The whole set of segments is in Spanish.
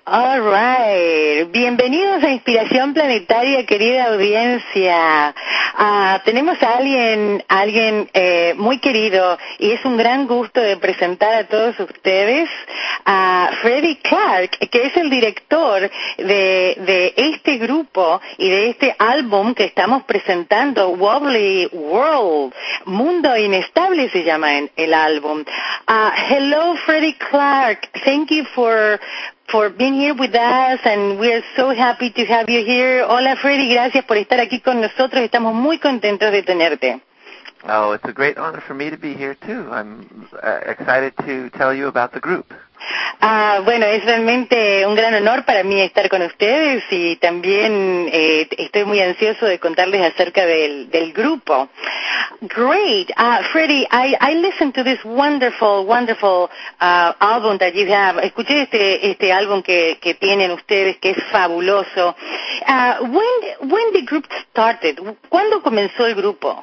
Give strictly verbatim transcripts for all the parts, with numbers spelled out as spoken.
All right. Bienvenidos a Inspiración Planetaria, querida audiencia. Uh, tenemos a alguien, alguien eh, muy querido y es un gran gusto de presentar a todos ustedes a Freddie Clark, que es el director de, de este grupo y de este álbum que estamos presentando, Wobbly World. Mundo Inestable se llama en, el álbum. Uh, hello, Freddie Clark. Thank you for for being here with us, and we're so happy to have you here. Hola, Freddie, gracias por estar aquí con nosotros. Estamos muy contentos de tenerte. Oh, it's a great honor for me to be here, too. I'm uh, excited to tell you about the group. Ah, bueno, es realmente un gran honor para mí estar con ustedes y también eh, estoy muy ansioso de contarles acerca del, del grupo. Great. Uh, Freddie, I, I listened to this wonderful, wonderful uh, album that you have. Escuché este, este álbum que, que tienen ustedes, que es fabuloso. Uh, when, when the group started, ¿cuándo comenzó el grupo?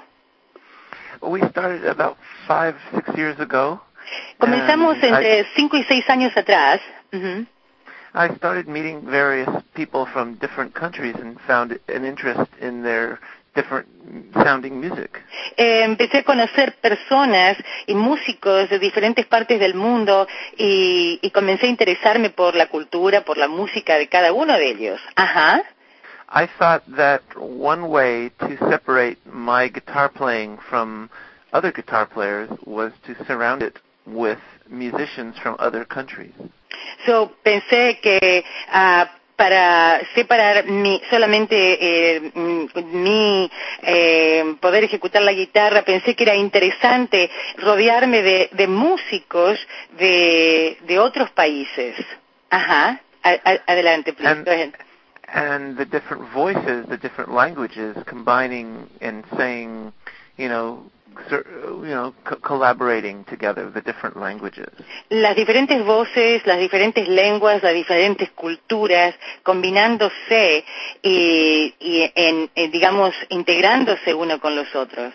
We started about five, six years ago. Comenzamos entre I, cinco y seis años atrás. Uh-huh. I started meeting various people from different countries and found an interest in their different sounding music. Eh, empecé a conocer personas y músicos de diferentes partes del mundo y, y comencé a interesarme por la cultura, por la música de cada uno de ellos. Ajá. I thought that one way to separate my guitar playing from other guitar players was to surround it with musicians from other countries. So pensé que uh, para separar mi, solamente eh, mi eh, poder ejecutar la guitarra, pensé que era interesante rodearme de, de músicos de, de otros países. Ajá. A, a, adelante, please. And, Go ahead. And the different voices, the different languages, combining and saying, you know, you know, co- collaborating together, the different languages. Las diferentes voces, las diferentes lenguas, las diferentes culturas, combinándose y, y en, en, digamos, integrándose uno con los otros.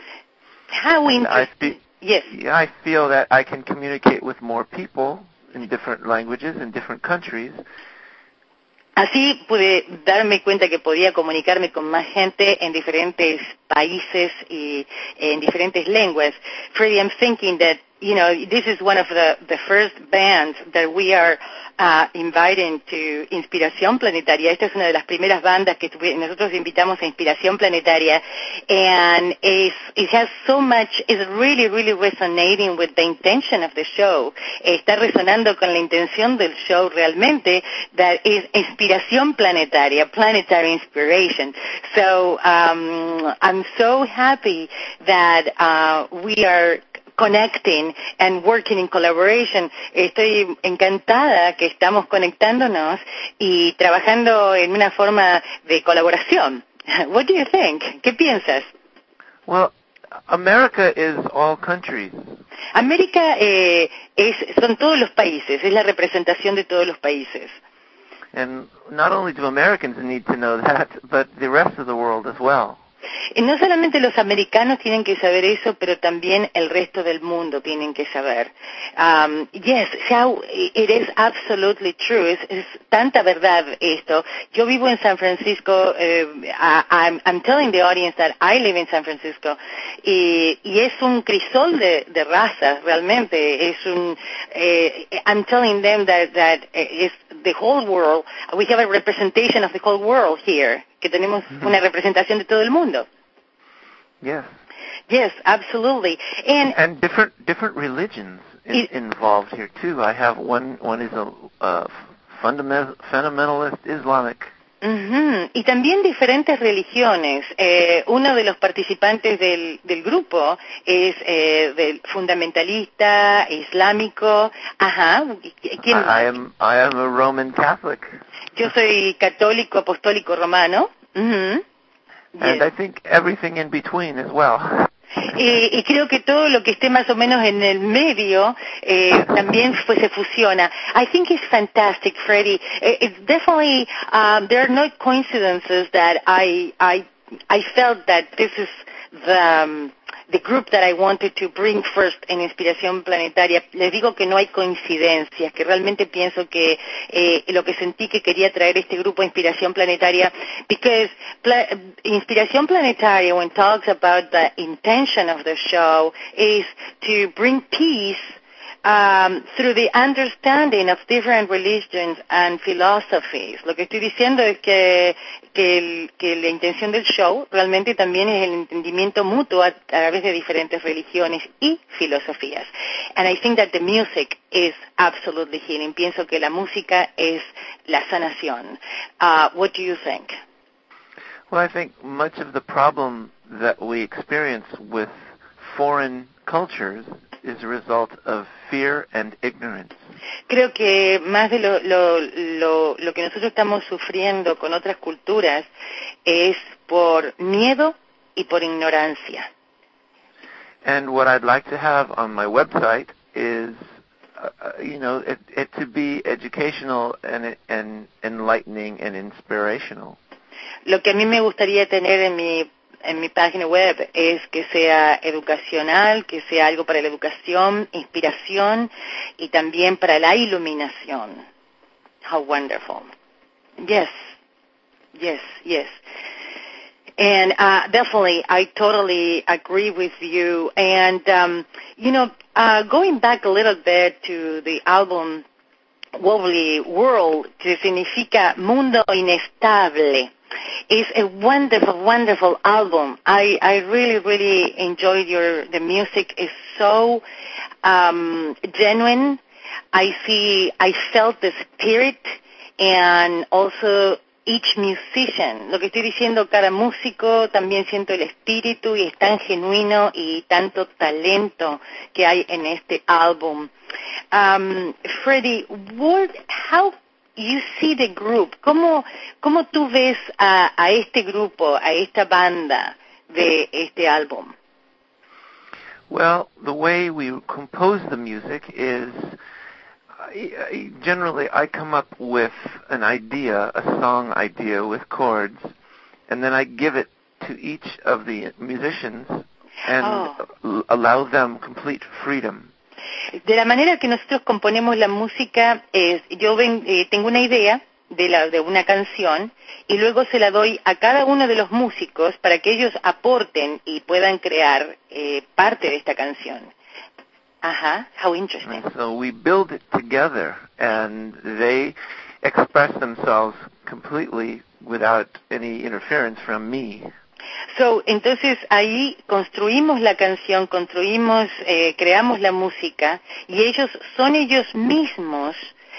How interesting. Yes. Yeah, I feel that I can communicate with more people in different languages, in different countries. Así pude darme cuenta que podía comunicarme con más gente en diferentes países y en diferentes lenguas. Freddie, I'm thinking that, you know, this is one of the, the first bands that we are uh, inviting to Inspiración Planetaria. Esta es una de las primeras bandas que tuve, nosotros invitamos a Inspiración Planetaria, and it's, it has so much, it's really, really resonating with the intention of the show. Está resonando con la intención del show realmente, that is Inspiración Planetaria, planetary inspiration. So um, I'm so happy that uh, we are connecting and working in collaboration. Estoy encantada que estamos conectándonos y trabajando en una forma de colaboración. What do you think? ¿Qué piensas? Well, America is all countries. América eh, es, son todos los países, es la representación de todos los países. And not only do Americans need to know that, but the rest of the world as well. Y no solamente los americanos tienen que saber eso, pero también el resto del mundo tienen que saber. Um, yes, so it is absolutely true. Es, es tanta verdad esto. Yo vivo en San Francisco. Uh, I, I'm, I'm telling the audience that I live in San Francisco. Y, y es un crisol de, de razas, realmente. Es un. Uh, I'm telling them that that is the whole world. We have a representation of the whole world here. Que tenemos una representación de todo el mundo. Yes. Yes, absolutely. And and different different religions in, it, involved here too. I have one one is a uh, fundamental fundamentalist Islamic. Uh-huh. Y también diferentes religiones. Eh, uno de los participantes del, del grupo es eh, del fundamentalista islámico. Ajá. ¿Quién? I am I am a Roman Catholic. Yo soy católico apostólico romano. Uh-huh. And yes. I think everything in between as well. Y, y creo que todo lo que esté más o menos en el medio eh, también pues, se fusiona. I think it's fantastic, Freddie. It's definitely um, there are no coincidences that I I I felt that this is the um, the group that I wanted to bring first en Inspiración Planetaria. Les digo que no hay coincidencias, que realmente pienso que eh, lo que sentí que quería traer este grupo a Inspiración Planetaria, because pla- Inspiración Planetaria, when talks about the intention of the show, is to bring peace Um, through the understanding of different religions and philosophies. Lo que estoy diciendo es que, que, el, que la intención del show realmente también es el entendimiento mutuo a, a través de diferentes religiones y filosofías. And I think that the music is absolutely healing. Pienso que la música es la sanación. Uh, what do you think? Well, I think much of the problem that we experience with foreign cultures is a result of fear and ignorance. Creo que más de lo, lo, lo, lo que nosotros estamos sufriendo con otras culturas es por miedo y por ignorancia. And what I'd like to have on my website is, uh, you know, it, it to be educational and, and enlightening and inspirational. Lo que a mí me gustaría tener en mi en mi página web es que sea educacional, que sea algo para la educación, inspiración y también para la iluminación. How wonderful. Yes, yes, yes. And uh, definitely, I totally agree with you. And, um, you know, uh, going back a little bit to the album Wobbly World, que significa mundo inestable. It's a wonderful, wonderful album. I, I really, really enjoyed your, the music is so um, genuine. I see, I felt the spirit and also each musician. Lo que estoy diciendo, cada músico, también siento el espíritu y es tan genuino y tanto talento que hay en este álbum. Um, Freddie, what, how you see the group, ¿cómo, cómo tú ves a, a este grupo, a esta banda de este álbum? Well, the way we compose the music is, I, generally I come up with an idea, a song idea with chords, and then I give it to each of the musicians and oh. allow them complete freedom. De la manera que nosotros componemos la música es, yo ven, eh, tengo una idea de, la, de una canción y luego se la doy a cada uno de los músicos para que ellos aporten y puedan crear eh, parte de esta canción. Ajá, how interesting. And so we build it together and they express themselves completely without any interference from me. So, entonces ahí construimos la canción, construimos, eh, creamos la música y ellos son ellos mismos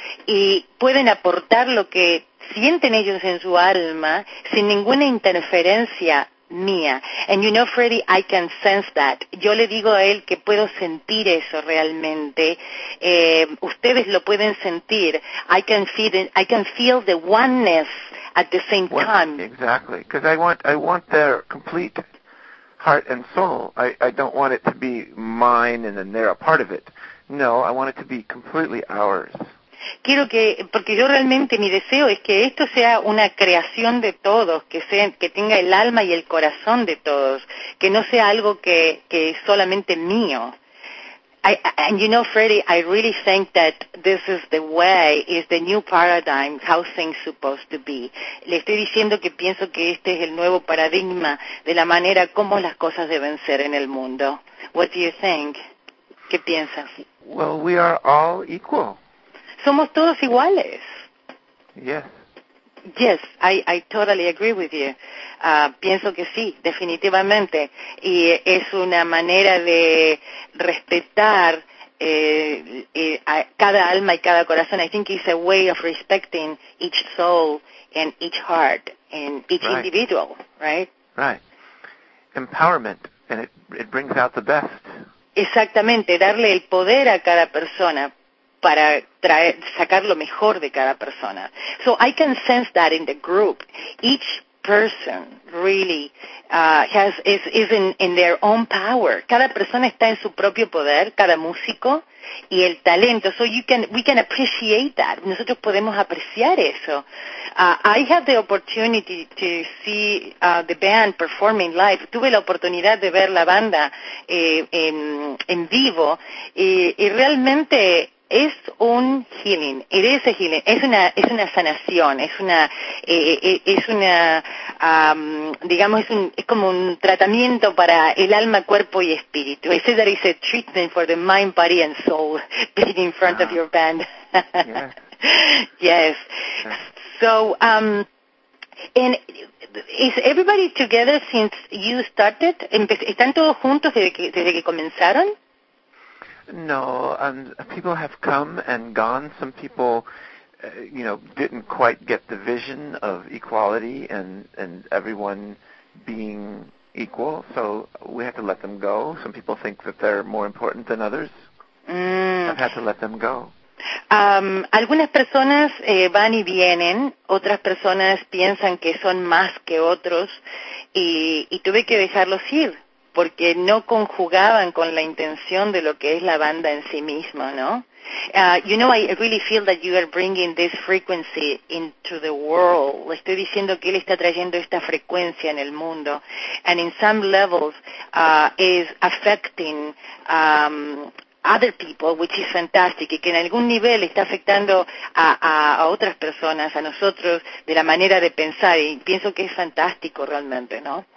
y pueden aportar lo que sienten ellos en su alma sin ninguna interferencia mía. And you know, Freddie, I can sense that. Yo le digo a él que puedo sentir eso realmente. Eh, ustedes lo pueden sentir. I can feel it, I can feel the oneness at the same time. Well, exactly, because I want I want their complete heart and soul. I, I don't want it to be mine and then they're a part of it. No, I want it to be completely ours. Quiero que, porque yo realmente mi deseo es que esto sea una creación de todos, que sea, que tenga el alma y el corazón de todos, que no sea algo que, que es solamente mío. I, and you know, Freddie, I really think that this is the way, is the new paradigm, how things supposed to be. Le estoy diciendo que pienso que este es el nuevo paradigma de la manera como las cosas deben ser en el mundo. What do you think? ¿Qué piensas? Well, we are all equal. Somos todos iguales. Yes. Yes, I, I totally agree with you. Uh, pienso que sí, definitivamente. Y es una manera de respetar eh, eh, a cada alma y cada corazón. I think it's a way of respecting each soul and each heart and each right. individual, right? Right. Empowerment, and it, it brings out the best. Exactamente, darle el poder a cada persona para traer, sacar lo mejor de cada persona. So I can sense that in the group. Each person really uh, has is, is in, in their own power. Cada persona está en su propio poder, cada músico, y el talento. So you can, we can appreciate that. Nosotros podemos apreciar eso. Uh, I had the opportunity to see uh, the band performing live. Tuve la oportunidad de ver la banda eh, en, en vivo y, y realmente es un healing, it is a healing, es una es una sanación, es una eh, eh, es una um, digamos es un es como un tratamiento para el alma, cuerpo y espíritu. I say that it's a treatment for the mind, body and soul being in front wow. of your band. Yeah. Yes. Yeah. So um and is everybody together since you started? ¿Están todos juntos desde que desde que comenzaron? No, um, people have come and gone. Some people, uh, you know, didn't quite get the vision of equality and, and everyone being equal, so we have to let them go. Some people think that they're more important than others. Mm. I've had to let them go. Um, algunas personas eh, van y vienen, otras personas piensan que son más que otros y, y tuve que dejarlos ir, porque no conjugaban con la intención de lo que es la banda en sí misma, ¿no? Uh, you know, I really feel that you are bringing this frequency into the world. Estoy diciendo que él está trayendo esta frecuencia en el mundo. And in some levels, uh, is affecting um, other people, which is fantastic, y que en algún nivel está afectando a, a, a otras personas, a nosotros, de la manera de pensar, y pienso que es fantástico realmente, ¿no?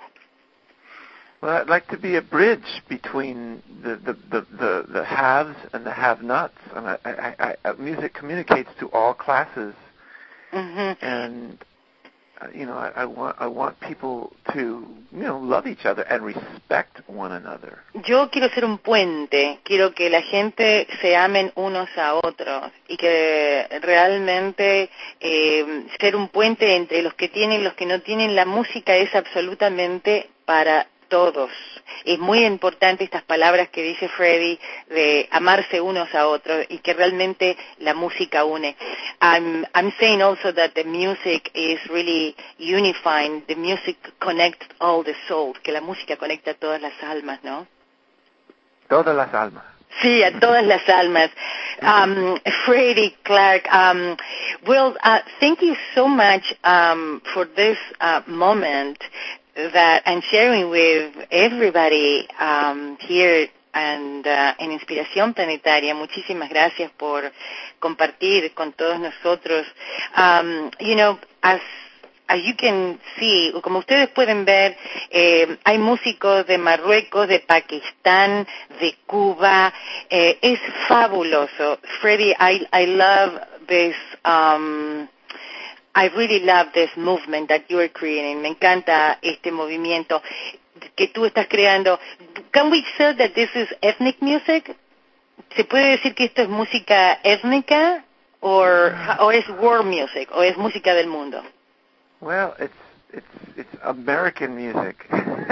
Well, I'd like to be a bridge between the the, the, the, the haves and the have-nots. And I, I, I, music communicates to all classes, mm-hmm. and uh, you know, I, I want I want people to you know love each other and respect one another. Yo quiero ser un puente. Quiero que la gente se amen unos a otros y que realmente eh, ser un puente entre los que tienen y los que no tienen. La música es absolutamente para todos. Es muy importante estas palabras que dice Freddie de amarse unos a otros y que realmente la música une. I'm, I'm saying also that the music is really unifying. The music connects all the souls, que la música conecta a todas las almas, ¿no? Todas las almas. Sí, a todas las almas. Um, Freddie Clarke, um, well, uh, thank you so much um, for this uh, moment that I'm sharing with everybody um, here and uh, en Inspiración Planetaria. Muchísimas gracias por compartir con todos nosotros. Um, you know, as as you can see, como ustedes pueden ver, eh, hay músicos de Marruecos, de Pakistán, de Cuba. Eh, es fabuloso. Freddie, I I love this. Um, I really love this movement that you are creating. Me encanta este movimiento que tú estás creando. Can we say that this is ethnic music? ¿Se puede decir que esto es música étnica or, o es world music o es música del mundo? Well, it's it's it's American music.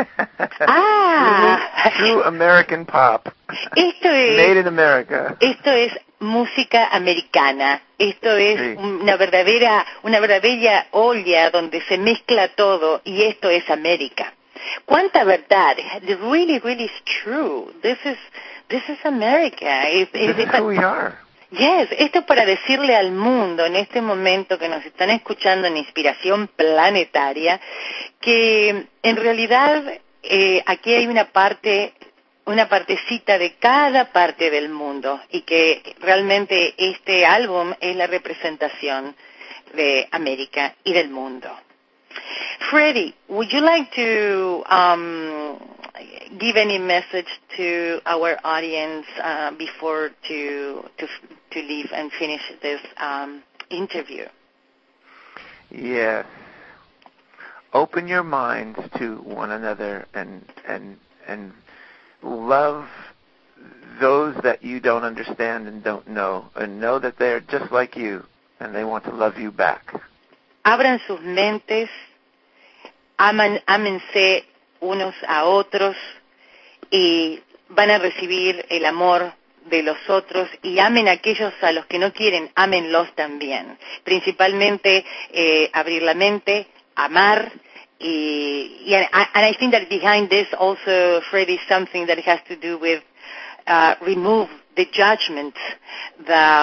Ah, true, true American pop. Esto es Made in America. Esto es música americana. Esto es sí. una verdadera una verdadera olla donde se mezcla todo y esto es América. Cuánta verdad. It really, really is true. This is this is America. It, this it, is who we are. Yes, esto es para decirle al mundo en este momento que nos están escuchando en Inspiración Planetaria que en realidad eh, aquí hay una parte, una partecita de cada parte del mundo y que realmente este álbum es la representación de América y del mundo. Freddie, would you like to um, give any message to our audience uh, before to to to leave and finish this um, interview? Yes. Open your minds to one another and and and love those that you don't understand and don't know, and know that they're just like you and they want to love you back. Abran sus mentes, aman, ámense unos a otros y van a recibir el amor de los otros y amen a aquellos a los que no quieren, ámenlos también. Principalmente eh, abrir la mente, amar y, y and I think that behind this also, Fred, is something that has to do with uh, remove the judgment, the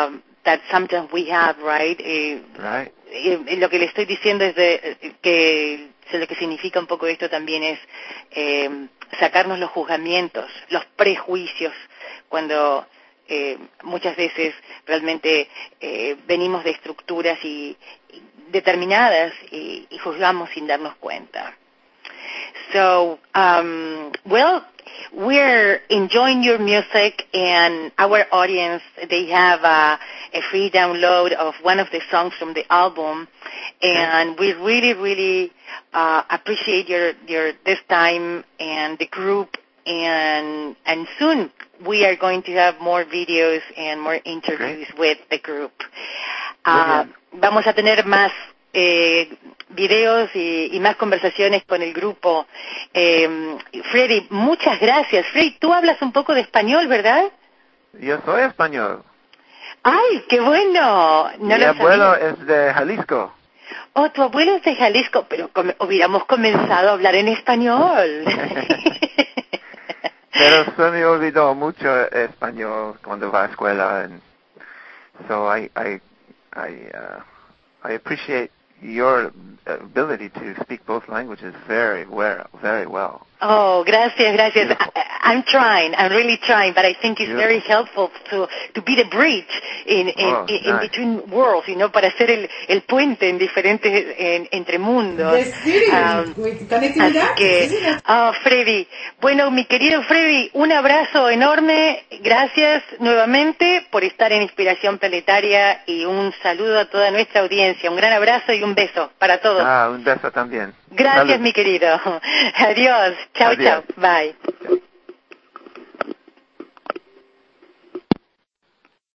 that sometimes we have, right? Eh, right. Eh, lo que le estoy diciendo es de, que lo que significa un poco esto también es eh, sacarnos los juzgamientos, los prejuicios, cuando eh, muchas veces realmente eh, venimos de estructuras y, y determinadas y, y juzgamos sin darnos cuenta. So, um, well, we're enjoying your music, and our audience, they have a, a free download of one of the songs from the album, and we really, really uh, appreciate your, your this time and the group, and and soon we are going to have more videos and more interviews Great. With the group. Uh, vamos a tener más Eh, videos y, y más conversaciones con el grupo. Eh, Freddy, muchas gracias. Freddy, tú hablas un poco de español, ¿verdad? Yo soy español. ¡Ay, qué bueno! No Mi abuelo es de Jalisco. Oh, tu abuelo es de Jalisco, pero com- hubiéramos comenzado a hablar en español. Pero se me olvidó mucho español cuando va a escuela. And so I, I, I, uh, I appreciate your ability to speak both languages very well, very well. Oh, gracias, gracias. I, I'm trying. I'm really trying, but I think it's Beautiful. very helpful to to be the bridge in in, oh, in, nice. in between worlds, you know, para hacer el el puente en diferentes en, entre mundos. Sí, um, conectividad. Así que, oh, Freddy, bueno, mi querido Freddy, un abrazo enorme. Gracias nuevamente por estar en Inspiración Planetaria y un saludo a toda nuestra audiencia. Un gran abrazo y un beso para todos. Ah, un beso también. Gracias, Salud. mi querido. Adiós. Chao, Adiós. chao. Bye.